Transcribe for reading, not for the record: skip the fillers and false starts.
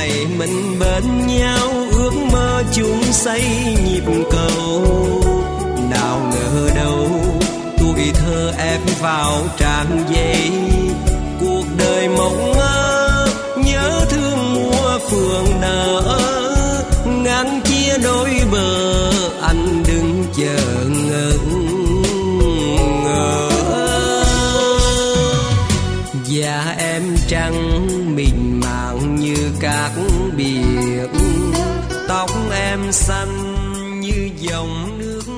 ngày mình bên nhau, ước mơ chung xây nhịp cầu. Nào ngờ đâu tuổi thơ ép vào tràn dây, cuộc đời mộng mơ nhớ thương mùa phượng nở. Ngàn chia đôi bờ anh đừng chờ ngỡ ngỡ. Và em trắng mịn màng như cát biển, tóc em xanh như dòng nước